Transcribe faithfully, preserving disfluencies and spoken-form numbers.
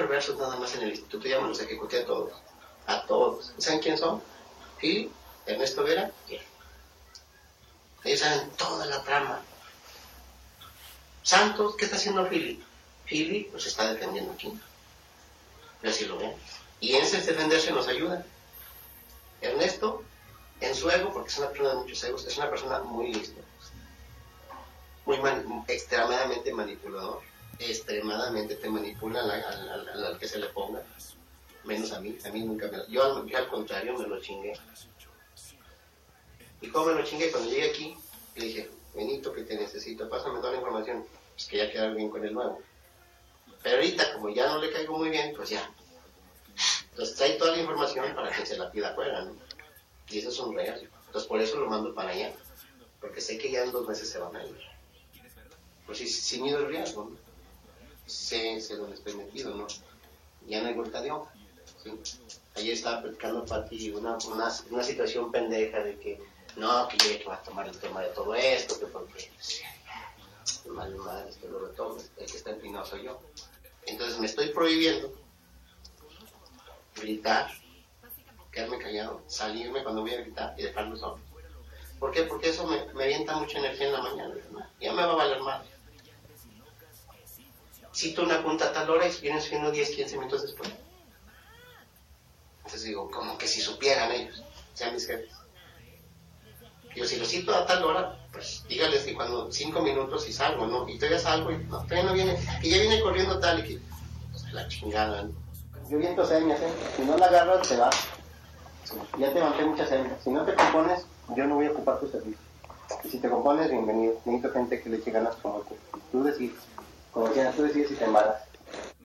reversos nada más en el instituto, ya me los ejecuté a todos. A todos. ¿Saben quién son? Philip, Ernesto Vera, ¿quién? Ellos saben toda la trama. Santos, ¿qué está haciendo Philip? Philip pues está defendiendo aquí. Y así lo ven. Y en ese defenderse nos ayuda. Ernesto, en su ego, porque es una persona de muchos egos, es una persona muy lista. Muy man, extremadamente manipulador. Extremadamente te manipula al, al, al, al que se le ponga. Menos a mí. A mí nunca me lo... Yo al, yo al contrario me lo chingué. ¿Y cómo me lo chingué? Cuando llegué aquí, le dije, Benito, que te necesito, pásame toda la información. Pues que ya quedar bien con el nuevo. Pero ahorita, como ya no le caigo muy bien, pues ya. Entonces trae toda la información para que se la pida afuera, ¿no? Y eso es un real. Entonces por eso lo mando para allá. Porque sé que ya en dos meses se van a ir. Pues sí, sin miedo al riesgo, ¿no? Sé, sé dónde estoy metido, ¿no? Ya no hay vuelta de hoja, ¿sí? Ayer estaba platicando para ti una, una, una situación pendeja de que no, que yo ya que va a tomar el tema de todo esto, que porque mal, mal, esto lo retome, el que está empinado soy yo. Entonces me estoy prohibiendo gritar, quedarme callado, salirme cuando voy a gritar y dejarlo solo. ¿Por qué? Porque eso me, me avienta mucha energía en la mañana. Ya me va a valer más. Cito una junta a tal hora y vienes siendo diez, quince minutos después. Entonces digo, como que si supieran ellos, sean mis jefes. Yo si lo cito a tal hora, pues dígales que cuando cinco minutos y salgo, ¿no? Y todavía salgo y no, todavía no viene, y ya viene corriendo tal y que, pues la chingada, ¿no? Yo viento señas, ¿eh? Si no la agarras, te vas. Ya te mandé muchas señas. Si no te compones, yo no voy a ocupar tu servicio. Y si te compones, bienvenido. Necesito gente que le eche ganas como tú. Tú decides. Como decías, tú decides si te embarazas.